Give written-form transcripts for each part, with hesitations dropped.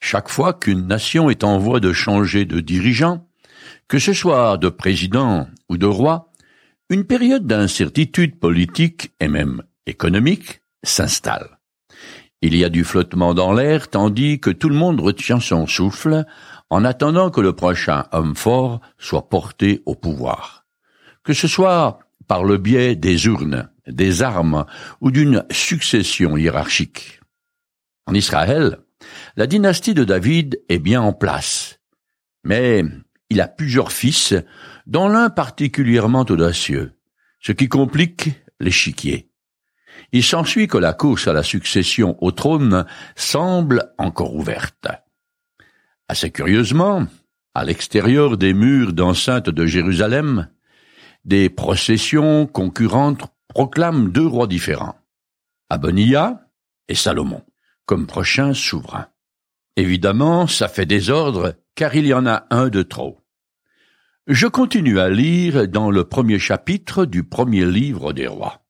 Chaque fois qu'une nation est en voie de changer de dirigeant, que ce soit de président ou de roi, une période d'incertitude politique et même économique s'installe. Il y a du flottement dans l'air tandis que tout le monde retient son souffle en attendant que le prochain homme fort soit porté au pouvoir. Que ce soit par le biais des urnes, des armes ou d'une succession hiérarchique. En Israël, la dynastie de David est bien en place, mais il a plusieurs fils, dont l'un particulièrement audacieux, ce qui complique l'échiquier. Il s'ensuit que la course à la succession au trône semble encore ouverte. Assez curieusement, à l'extérieur des murs d'enceinte de Jérusalem, des processions concurrentes proclament deux rois différents, Adoniya et Salomon, comme prochains souverains. Évidemment, ça fait désordre, car il y en a un de trop. Je continue à lire dans le premier chapitre du premier livre des rois.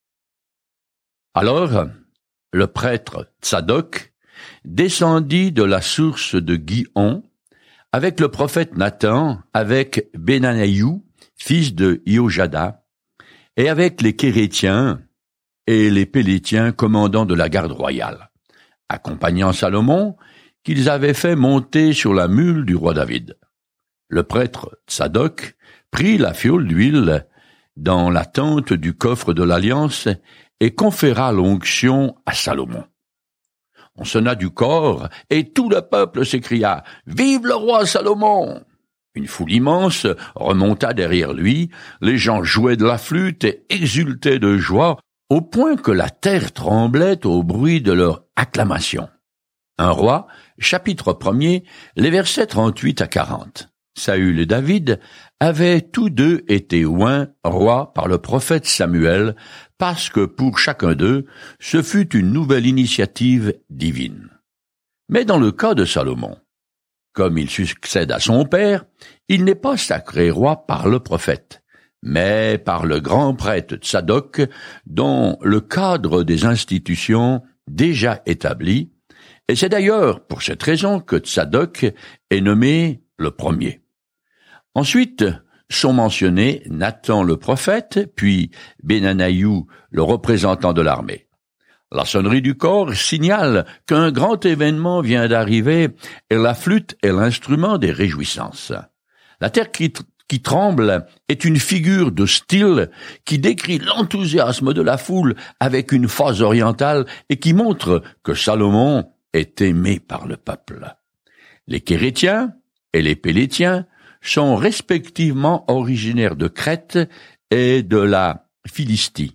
Alors, le prêtre Tsadok descendit de la source de Gihon avec le prophète Nathan, avec Benanaïou, fils de Iojada, et avec les Kérétiens et les Pélétiens, commandants de la garde royale, accompagnant Salomon, qu'ils avaient fait monter sur la mule du roi David. Le prêtre Tsadok prit la fiole d'huile dans la tente du coffre de l'Alliance et conféra l'onction à Salomon. On sonna du cor et tout le peuple s'écria « Vive le roi Salomon !» Une foule immense remonta derrière lui, les gens jouaient de la flûte et exultaient de joie, au point que la terre tremblait au bruit de leur acclamation. 1 Roi, chapitre 1er, les versets 38 à 40. Saül et David avaient tous deux été oints rois par le prophète Samuel, parce que pour chacun d'eux, ce fut une nouvelle initiative divine. Mais dans le cas de Salomon, comme il succède à son père, il n'est pas sacré roi par le prophète, mais par le grand prêtre Tsadok, dont le cadre des institutions déjà établi, et c'est d'ailleurs pour cette raison que Tsadok est nommé le premier. Ensuite, sont mentionnés Nathan le prophète, puis Benanaïou, le représentant de l'armée. La sonnerie du cor signale qu'un grand événement vient d'arriver et la flûte est l'instrument des réjouissances. La terre qui tremble est une figure de style qui décrit l'enthousiasme de la foule avec une phase orientale et qui montre que Salomon est aimé par le peuple. Les Kérétiens et les Pélétiens sont respectivement originaires de Crète et de la Philistie.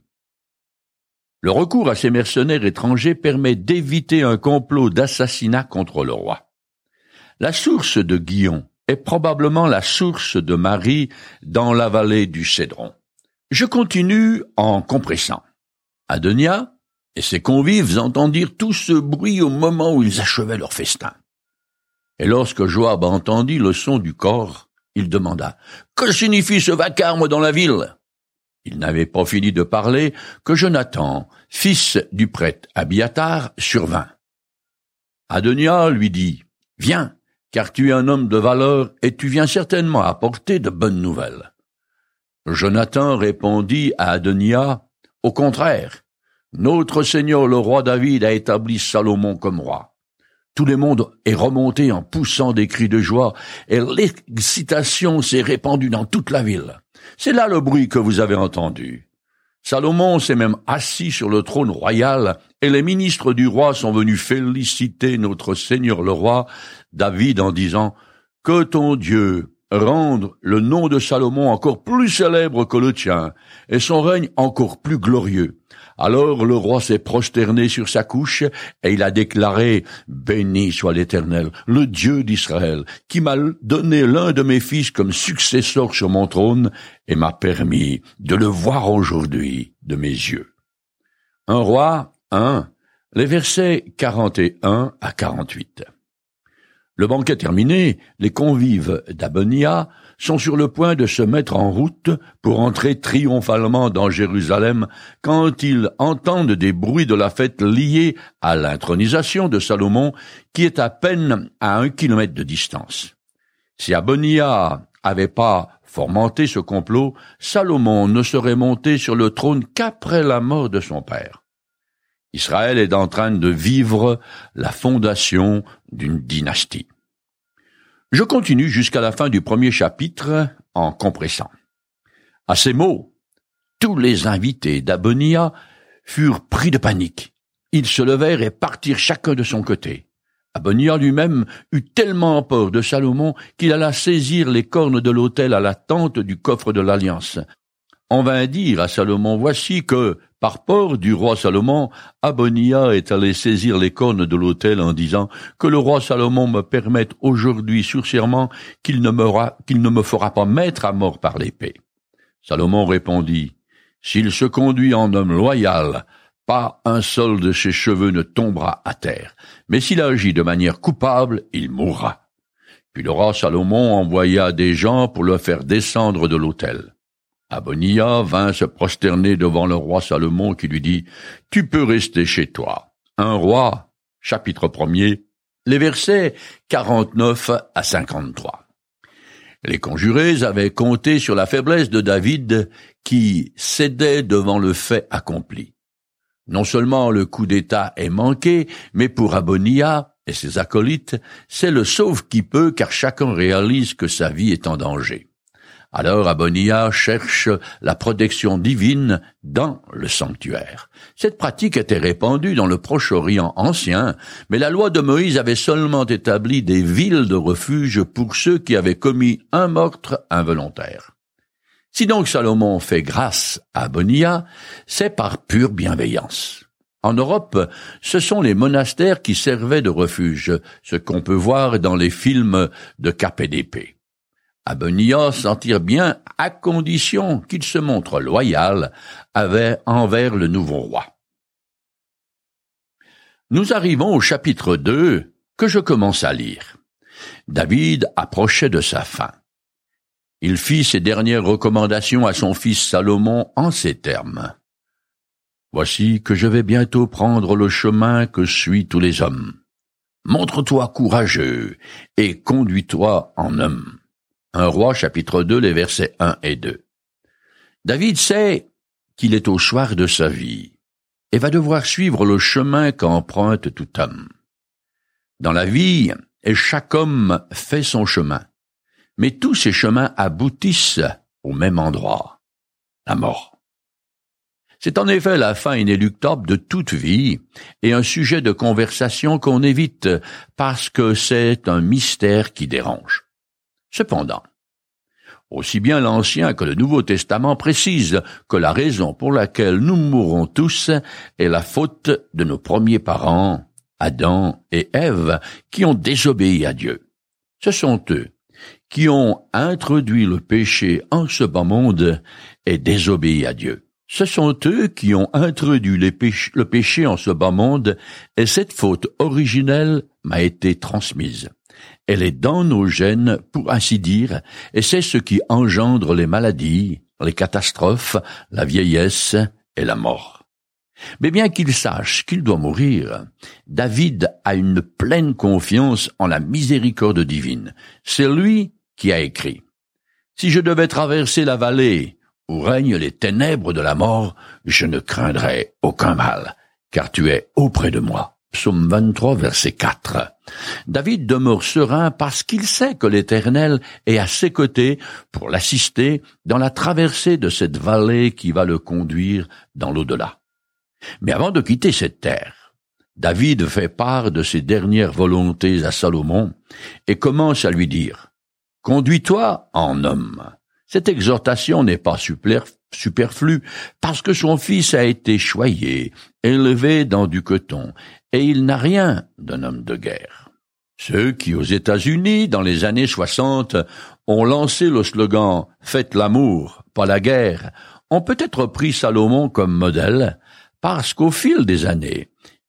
Le recours à ces mercenaires étrangers permet d'éviter un complot d'assassinat contre le roi. La source de Gihon est probablement la source de Marie dans la vallée du Cédron. Je continue en compressant. Adoniya et ses convives entendirent tout ce bruit au moment où ils achevaient leur festin. Et lorsque Joab entendit le son du cor, il demanda « Que signifie ce vacarme dans la ville ?» Il n'avait pas fini de parler que Jonathan, fils du prêtre Abiatar, survint. Adoniya lui dit « Viens, car tu es un homme de valeur et tu viens certainement apporter de bonnes nouvelles. » Jonathan répondit à Adoniya « Au contraire, notre Seigneur le roi David a établi Salomon comme roi. » Tout le monde est remonté en poussant des cris de joie et l'excitation s'est répandue dans toute la ville. C'est là le bruit que vous avez entendu. Salomon s'est même assis sur le trône royal et les ministres du roi sont venus féliciter notre Seigneur le roi David en disant « Que ton Dieu rende le nom de Salomon encore plus célèbre que le tien et son règne encore plus glorieux. » Alors le roi s'est prosterné sur sa couche et il a déclaré « Béni soit l'Éternel, le Dieu d'Israël, qui m'a donné l'un de mes fils comme successeur sur mon trône et m'a permis de le voir aujourd'hui de mes yeux. » 1 Roi 1, les versets 41 à 48. Le banquet terminé, les convives d'Abonia sont sur le point de se mettre en route pour entrer triomphalement dans Jérusalem quand ils entendent des bruits de la fête liés à l'intronisation de Salomon qui est à peine à 1 kilomètre de distance. Si Abonia avait pas fomenté ce complot, Salomon ne serait monté sur le trône qu'après la mort de son père. Israël est en train de vivre la fondation d'une dynastie. Je continue jusqu'à la fin du premier chapitre en compressant. À ces mots, tous les invités d'Abonia furent pris de panique. Ils se levèrent et partirent chacun de son côté. Abonia lui-même eut tellement peur de Salomon qu'il alla saisir les cornes de l'autel à la tente du coffre de l'Alliance. On vint dire à Salomon, voici que, par peur du roi Salomon, Abonia est allé saisir les cornes de l'autel en disant que le roi Salomon me permette aujourd'hui sur serment qu'il ne me fera pas mettre à mort par l'épée. Salomon répondit, s'il se conduit en homme loyal, pas un seul de ses cheveux ne tombera à terre, mais s'il agit de manière coupable, il mourra. Puis le roi Salomon envoya des gens pour le faire descendre de l'autel. Abonia vint se prosterner devant le roi Salomon qui lui dit « Tu peux rester chez toi. » 1 Roi, chapitre 1er, les versets 49 à 53. Les conjurés avaient compté sur la faiblesse de David qui cédait devant le fait accompli. Non seulement le coup d'État est manqué, mais pour Abonia et ses acolytes, c'est le sauve qui peut car chacun réalise que sa vie est en danger. Alors Abonia cherche la protection divine dans le sanctuaire. Cette pratique était répandue dans le Proche-Orient ancien, mais la loi de Moïse avait seulement établi des villes de refuge pour ceux qui avaient commis un meurtre involontaire. Si donc Salomon fait grâce à Abonia, c'est par pure bienveillance. En Europe, ce sont les monastères qui servaient de refuge, ce qu'on peut voir dans les films de KPDP. Abonia s'en tire bien à condition qu'il se montre loyal envers le nouveau roi. Nous arrivons au chapitre 2 que je commence à lire. David approchait de sa fin. Il fit ses dernières recommandations à son fils Salomon en ces termes. « Voici que je vais bientôt prendre le chemin que suivent tous les hommes. Montre-toi courageux et conduis-toi en homme. » 1 Roi, chapitre 2, les versets 1 et 2. David sait qu'il est au soir de sa vie et va devoir suivre le chemin qu'emprunte tout homme. Dans la vie, chaque homme fait son chemin, mais tous ces chemins aboutissent au même endroit, la mort. C'est en effet la fin inéluctable de toute vie et un sujet de conversation qu'on évite parce que c'est un mystère qui dérange. Cependant, aussi bien l'Ancien que le Nouveau Testament précisent que la raison pour laquelle nous mourrons tous est la faute de nos premiers parents, Adam et Ève, qui ont désobéi à Dieu. Ce sont eux qui ont introduit le péché en ce bas monde et désobéi à Dieu. Ce sont eux qui ont introduit le péché en ce bas monde et cette faute originelle m'a été transmise. Elle est dans nos gènes, pour ainsi dire, et c'est ce qui engendre les maladies, les catastrophes, la vieillesse et la mort. Mais bien qu'il sache qu'il doit mourir, David a une pleine confiance en la miséricorde divine. C'est lui qui a écrit « Si je devais traverser la vallée où règnent les ténèbres de la mort, je ne craindrai aucun mal, car tu es auprès de moi. » Psaume 23, verset 4. David demeure serein parce qu'il sait que l'Éternel est à ses côtés pour l'assister dans la traversée de cette vallée qui va le conduire dans l'au-delà. Mais avant de quitter cette terre, David fait part de ses dernières volontés à Salomon et commence à lui dire « Conduis-toi en homme ». Cette exhortation n'est pas superflue parce que son fils a été choyé, élevé dans du coton, et il n'a rien d'un homme de guerre. Ceux qui, aux États-Unis, dans les années 60, ont lancé le slogan « Faites l'amour, pas la guerre », ont peut-être pris Salomon comme modèle parce qu'au fil des années,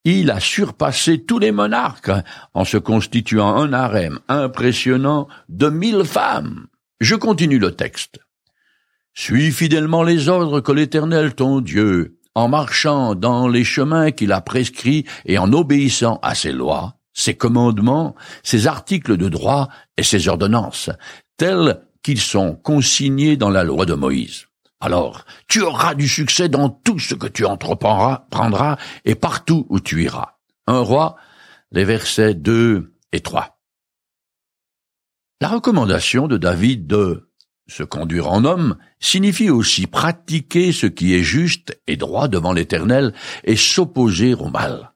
Il a surpassé tous les monarques en se constituant un harem impressionnant de 1000 femmes. Je continue le texte. Suis fidèlement les ordres que l'Éternel ton Dieu, en marchant dans les chemins qu'il a prescrits et en obéissant à ses lois, ses commandements, ses articles de droit et ses ordonnances, tels qu'ils sont consignés dans la loi de Moïse. Alors, tu auras du succès dans tout ce que tu entreprendras et partout où tu iras. 1 Roi, les versets 2 et 3. La recommandation de David de se conduire en homme signifie aussi pratiquer ce qui est juste et droit devant l'Éternel et s'opposer au mal.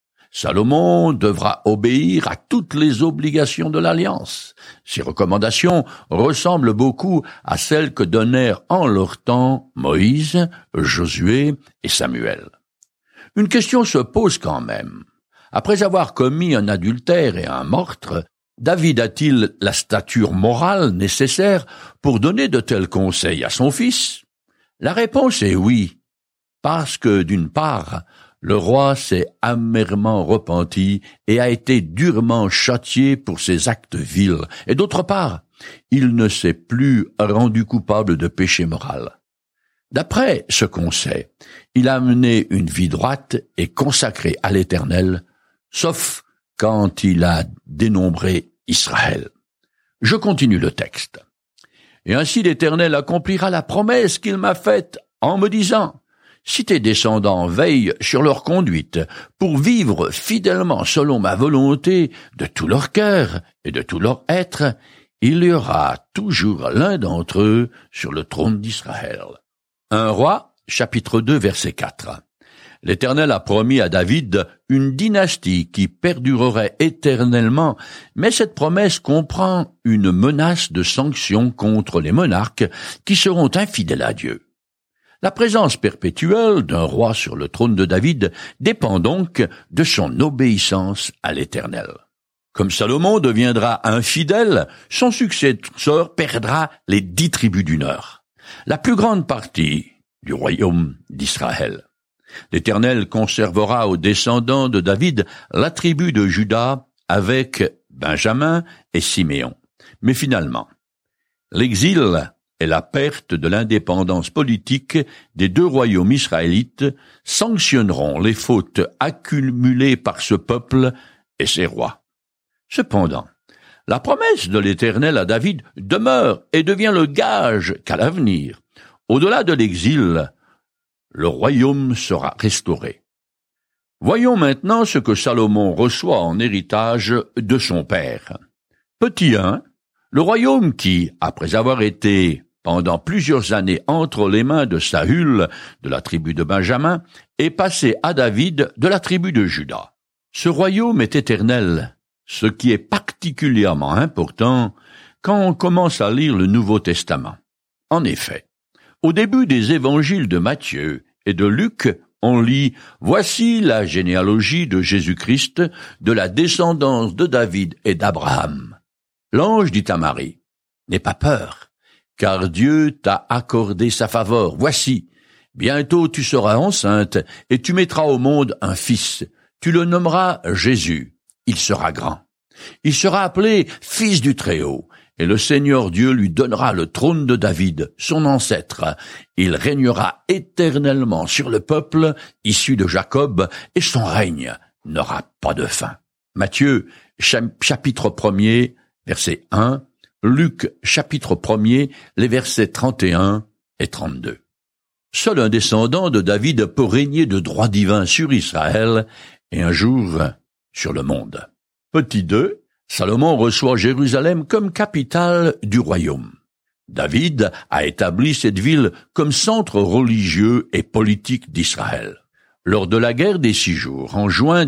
Salomon devra obéir à toutes les obligations de l'Alliance. Ces recommandations ressemblent beaucoup à celles que donnèrent en leur temps Moïse, Josué et Samuel. Une question se pose quand même. Après avoir commis un adultère et un meurtre, David a-t-il la stature morale nécessaire pour donner de tels conseils à son fils? La réponse est oui, parce que d'une part, le roi s'est amèrement repenti et a été durement châtié pour ses actes vils, et d'autre part, il ne s'est plus rendu coupable de péché moral. D'après ce qu'on sait, il a mené une vie droite et consacrée à l'Éternel, sauf quand il a dénombré Israël. Je continue le texte. Et ainsi l'Éternel accomplira la promesse qu'il m'a faite en me disant: si tes descendants veillent sur leur conduite pour vivre fidèlement selon ma volonté de tout leur cœur et de tout leur être, il y aura toujours l'un d'entre eux sur le trône d'Israël. 1 Roi, chapitre 2, verset 4. L'Éternel a promis à David une dynastie qui perdurerait éternellement, mais cette promesse comprend une menace de sanctions contre les monarques qui seront infidèles à Dieu. La présence perpétuelle d'un roi sur le trône de David dépend donc de son obéissance à l'Éternel. Comme Salomon deviendra infidèle, son successeur perdra les 10 tribus du Nord, la plus grande partie du royaume d'Israël. L'Éternel conservera aux descendants de David la tribu de Juda avec Benjamin et Siméon. Mais finalement, l'exil et la perte de l'indépendance politique des 2 royaumes israélites sanctionneront les fautes accumulées par ce peuple et ses rois. Cependant, la promesse de l'Éternel à David demeure et devient le gage qu'à l'avenir, au-delà de l'exil, le royaume sera restauré. Voyons maintenant ce que Salomon reçoit en héritage de son père. Petit 1, le royaume qui, après avoir été pendant plusieurs années entre les mains de Saül, de la tribu de Benjamin, est passé à David de la tribu de Juda. Ce royaume est éternel, ce qui est particulièrement important quand on commence à lire le Nouveau Testament. En effet, au début des évangiles de Matthieu et de Luc, on lit « Voici la généalogie de Jésus-Christ, de la descendance de David et d'Abraham. » L'ange dit à Marie, « N'aie pas peur, car Dieu t'a accordé sa faveur. Voici, bientôt tu seras enceinte et tu mettras au monde un fils. Tu le nommeras Jésus. Il sera grand. Il sera appelé Fils du Très-Haut. Et le Seigneur Dieu lui donnera le trône de David, son ancêtre. Il régnera éternellement sur le peuple issu de Jacob, et son règne n'aura pas de fin. » Matthieu, chapitre 1er, verset 1, Luc, chapitre 1er, les versets 31 et 32. Seul un descendant de David peut régner de droit divin sur Israël et un jour sur le monde. Petit 2, Salomon reçoit Jérusalem comme capitale du royaume. David a établi cette ville comme centre religieux et politique d'Israël. Lors de la guerre des 6 jours, en juin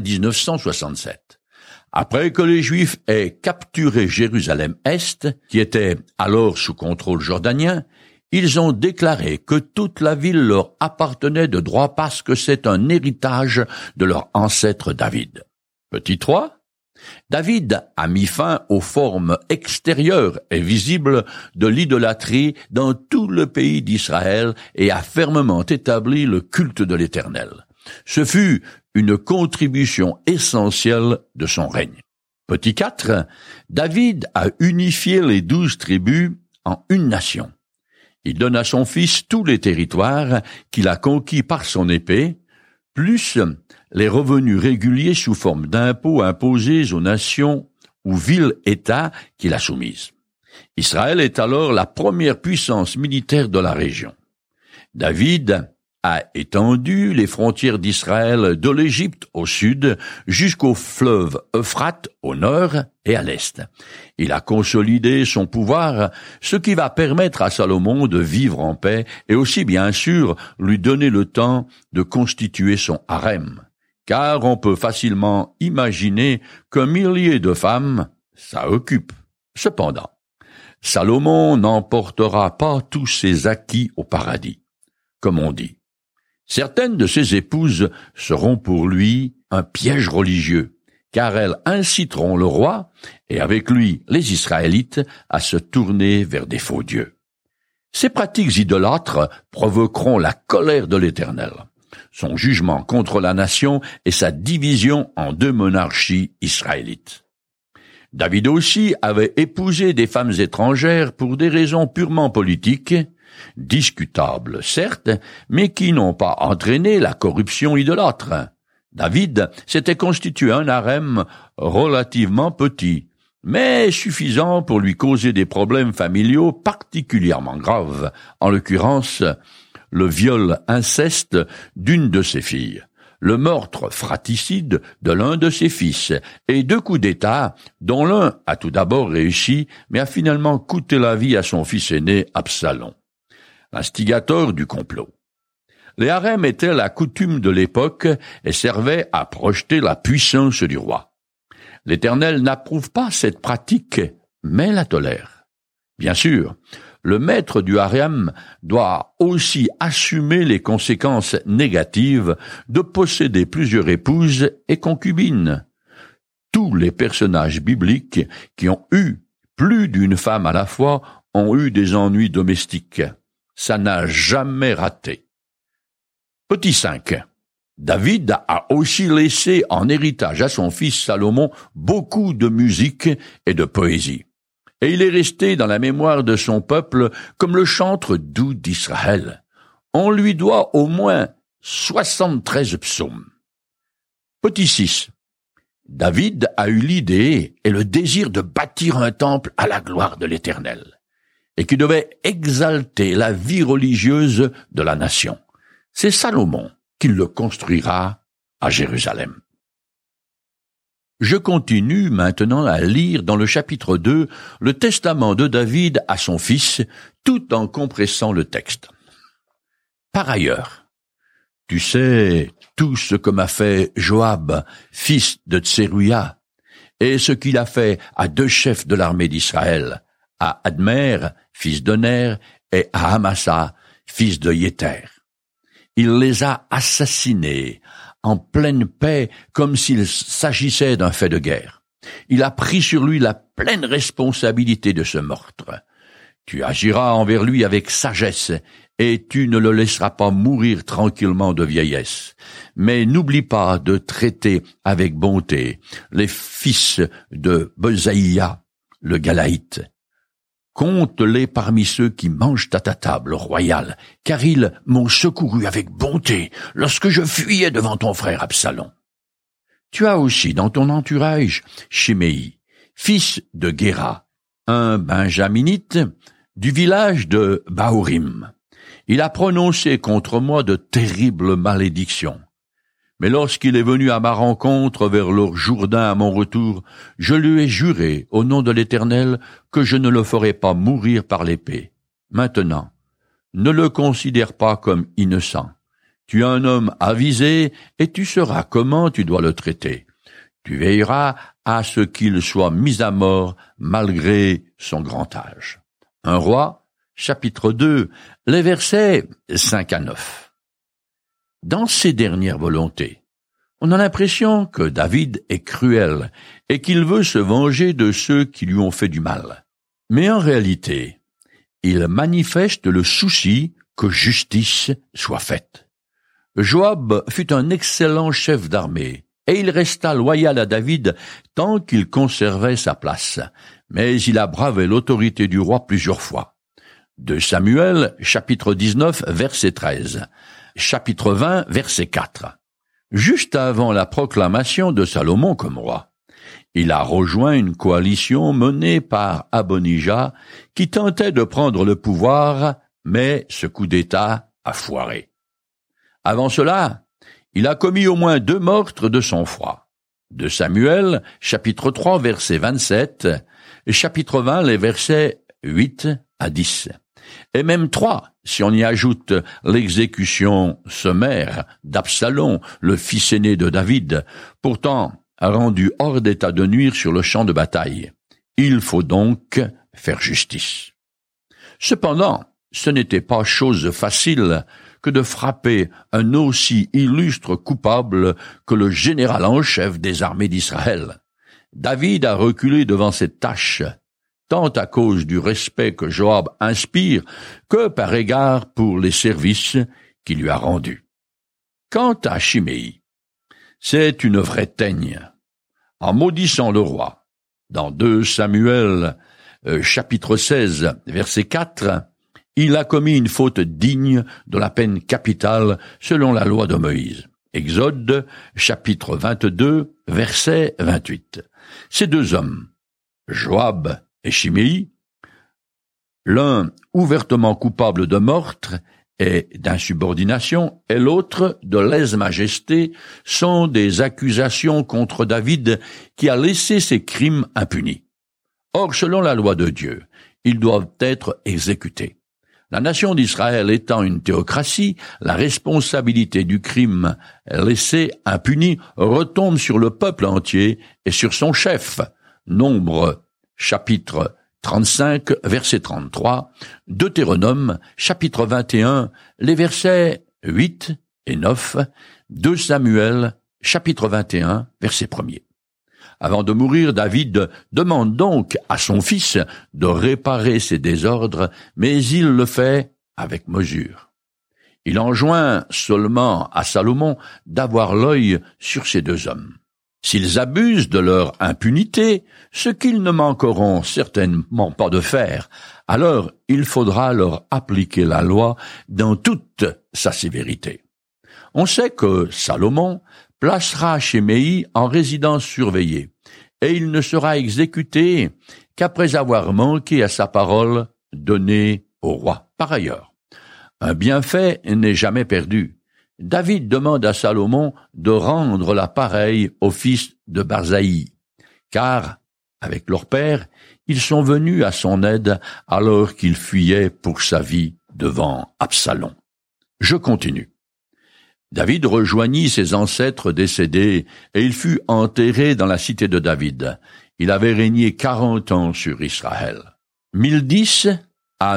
1967, après que les Juifs aient capturé Jérusalem-Est, qui était alors sous contrôle jordanien, ils ont déclaré que toute la ville leur appartenait de droit parce que c'est un héritage de leur ancêtre David. Petit 3, David a mis fin aux formes extérieures et visibles de l'idolâtrie dans tout le pays d'Israël et a fermement établi le culte de l'Éternel. Ce fut une contribution essentielle de son règne. Petit 4, David a unifié les 12 tribus en une nation. Il donne à son fils tous les territoires qu'il a conquis par son épée, plus les revenus réguliers sous forme d'impôts imposés aux nations ou villes-États qu'il a soumises. Israël est alors la première puissance militaire de la région. David a étendu les frontières d'Israël de l'Égypte au sud jusqu'au fleuve Euphrate au nord et à l'est. Il a consolidé son pouvoir, ce qui va permettre à Salomon de vivre en paix et aussi bien sûr lui donner le temps de constituer son harem. Car on peut facilement imaginer qu'un millier de femmes, ça occupe. Cependant, Salomon n'emportera pas tous ses acquis au paradis, comme on dit. Certaines de ses épouses seront pour lui un piège religieux, car elles inciteront le roi, et avec lui les Israélites, à se tourner vers des faux dieux. Ces pratiques idolâtres provoqueront la colère de l'Éternel, son jugement contre la nation et sa division en 2 monarchies israélites. David aussi avait épousé des femmes étrangères pour des raisons purement politiques, discutables certes, mais qui n'ont pas entraîné la corruption idolâtre. David s'était constitué un harem relativement petit, mais suffisant pour lui causer des problèmes familiaux particulièrement graves, en l'occurrence le viol inceste d'une de ses filles, le meurtre fratricide de l'un de ses fils et 2 coups d'État dont l'un a tout d'abord réussi mais a finalement coûté la vie à son fils aîné Absalom, l'instigateur du complot. Les harems étaient la coutume de l'époque et servaient à projeter la puissance du roi. L'Éternel n'approuve pas cette pratique, mais la tolère. Bien sûr, le maître du harem doit aussi assumer les conséquences négatives de posséder plusieurs épouses et concubines. Tous les personnages bibliques qui ont eu plus d'une femme à la fois ont eu des ennuis domestiques. Ça n'a jamais raté. Petit 5. David a aussi laissé en héritage à son fils Salomon beaucoup de musique et de poésie. Et il est resté dans la mémoire de son peuple comme le chantre doux d'Israël. On lui doit au moins 73 psaumes. Petit 6. David a eu l'idée et le désir de bâtir un temple à la gloire de l'Éternel, et qui devait exalter la vie religieuse de la nation. C'est Salomon qui le construira à Jérusalem. Je continue maintenant à lire dans le chapitre 2 le testament de David à son fils, tout en compressant le texte. Par ailleurs, tu sais tout ce que m'a fait Joab, fils de Tseruya, et ce qu'il a fait à 2 chefs de l'armée d'Israël, à Admer, fils de Ner, et à Amasa, fils de Yéter. Il les a assassinés en pleine paix comme s'il s'agissait d'un fait de guerre. Il a pris sur lui la pleine responsabilité de ce meurtre. Tu agiras envers lui avec sagesse et tu ne le laisseras pas mourir tranquillement de vieillesse. Mais n'oublie pas de traiter avec bonté les fils de Besaïa, le Galaïte. Compte-les parmi ceux qui mangent à ta table royale, car ils m'ont secouru avec bonté lorsque je fuyais devant ton frère Absalom. Tu as aussi dans ton entourage Shimei, fils de Guéra, un benjaminite du village de Bahurim. Il a prononcé contre moi de terribles malédictions. Mais lorsqu'il est venu à ma rencontre vers le Jourdain à mon retour, je lui ai juré, au nom de l'Éternel, que je ne le ferai pas mourir par l'épée. Maintenant, ne le considère pas comme innocent. Tu es un homme avisé et tu sauras comment tu dois le traiter. Tu veilleras à ce qu'il soit mis à mort malgré son grand âge. 1 Roi, chapitre 2, les versets 5 à 9. Dans ses dernières volontés, on a l'impression que David est cruel et qu'il veut se venger de ceux qui lui ont fait du mal. Mais en réalité, il manifeste le souci que justice soit faite. Joab fut un excellent chef d'armée, et il resta loyal à David tant qu'il conservait sa place. Mais il a bravé l'autorité du roi plusieurs fois. 2 Samuel, chapitre 19, verset 13. Chapitre 20, verset 4. Juste avant la proclamation de Salomon comme roi, il a rejoint une coalition menée par Adonijah qui tentait de prendre le pouvoir, mais ce coup d'État a foiré. Avant cela, il a commis au moins 2 meurtres de sang-froid. 2 Samuel, chapitre 3, verset 27, et chapitre 20, les versets 8 à 10. Et même 3, si on y ajoute l'exécution sommaire d'Absalom, le fils aîné de David, pourtant rendu hors d'état de nuire sur le champ de bataille. Il faut donc faire justice. Cependant, ce n'était pas chose facile que de frapper un aussi illustre coupable que le général en chef des armées d'Israël. David a reculé devant cette tâche, tant à cause du respect que Joab inspire que par égard pour les services qu'il lui a rendus. Quant à Chiméi, c'est une vraie teigne. En maudissant le roi, dans 2 Samuel, chapitre 16, verset 4, il a commis une faute digne de la peine capitale selon la loi de Moïse. Exode, chapitre 22, verset 28. Ces 2 hommes, Joab et Chiméi, l'un ouvertement coupable de meurtre et d'insubordination, et l'autre de lèse-majesté, sont des accusations contre David qui a laissé ses crimes impunis. Or, selon la loi de Dieu, ils doivent être exécutés. La nation d'Israël étant une théocratie, la responsabilité du crime laissé impuni retombe sur le peuple entier et sur son chef. Nombre, chapitre 35, verset 33, Deutéronome, chapitre 21, les versets 8 et 9, 2 Samuel, chapitre 21, verset 1er. Avant de mourir, David demande donc à son fils de réparer ses désordres, mais il le fait avec mesure. Il enjoint seulement à Salomon d'avoir l'œil sur ces 2 hommes. S'ils abusent de leur impunité, ce qu'ils ne manqueront certainement pas de faire, alors il faudra leur appliquer la loi dans toute sa sévérité. On sait que Salomon placera Chiméi en résidence surveillée, et il ne sera exécuté qu'après avoir manqué à sa parole donnée au roi. Par ailleurs, un bienfait n'est jamais perdu. David demande à Salomon de rendre la pareille au fils de Barzaï, car, avec leur père, ils sont venus à son aide alors qu'il fuyait pour sa vie devant Absalom. Je continue. David rejoignit ses ancêtres décédés, et il fut enterré dans la cité de David. Il avait régné 40 ans sur Israël. 1010 à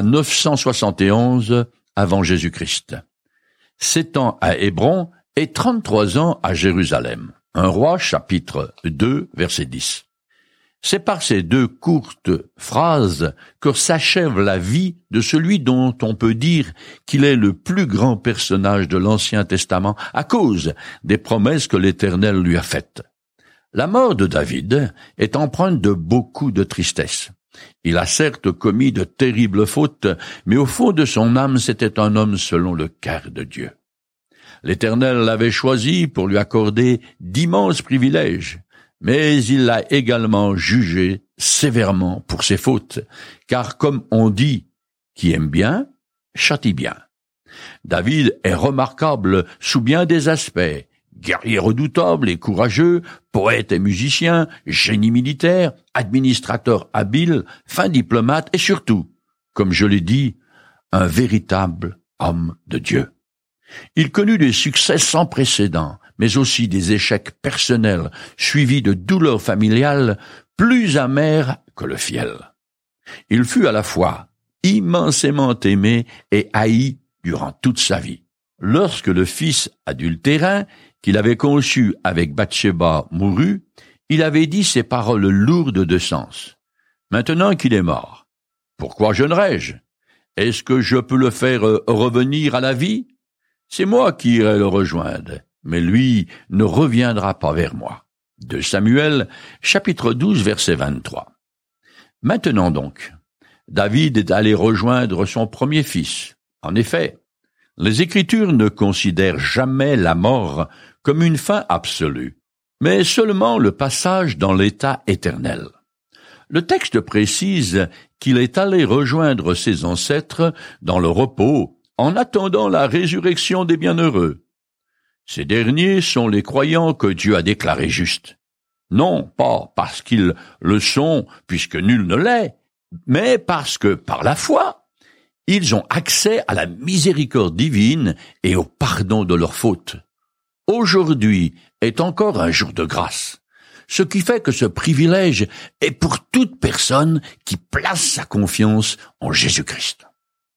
971 avant Jésus-Christ. 7 ans à Hébron et 33 ans à Jérusalem. 1 Roi, chapitre 2, verset 10. C'est par ces 2 courtes phrases que s'achève la vie de celui dont on peut dire qu'il est le plus grand personnage de l'Ancien Testament à cause des promesses que l'Éternel lui a faites. La mort de David est empreinte de beaucoup de tristesse. Il a certes commis de terribles fautes, mais au fond de son âme, c'était un homme selon le cœur de Dieu. L'Éternel l'avait choisi pour lui accorder d'immenses privilèges, mais il l'a également jugé sévèrement pour ses fautes, car comme on dit, qui aime bien, châtie bien. David est remarquable sous bien des aspects, guerrier redoutable et courageux, poète et musicien, génie militaire, administrateur habile, fin diplomate et surtout, comme je l'ai dit, un véritable homme de Dieu. Il connut des succès sans précédent, mais aussi des échecs personnels suivis de douleurs familiales plus amères que le fiel. Il fut à la fois immensément aimé et haï durant toute sa vie. Lorsque le fils adultérin qu'il avait conçu avec Bathsheba mourut, il avait dit ces paroles lourdes de sens. Maintenant qu'il est mort, pourquoi jeûnerai-je? Est-ce que je peux le faire revenir à la vie? C'est moi qui irai le rejoindre, mais lui ne reviendra pas vers moi. 2 Samuel, chapitre 12, verset 23. Maintenant donc, David est allé rejoindre son premier fils. En effet, les Écritures ne considèrent jamais la mort comme une fin absolue, mais seulement le passage dans l'état éternel. Le texte précise qu'il est allé rejoindre ses ancêtres dans le repos en attendant la résurrection des bienheureux. Ces derniers sont les croyants que Dieu a déclarés justes. Non pas parce qu'ils le sont, puisque nul ne l'est, mais parce que, par la foi, ils ont accès à la miséricorde divine et au pardon de leurs fautes. Aujourd'hui est encore un jour de grâce, ce qui fait que ce privilège est pour toute personne qui place sa confiance en Jésus-Christ.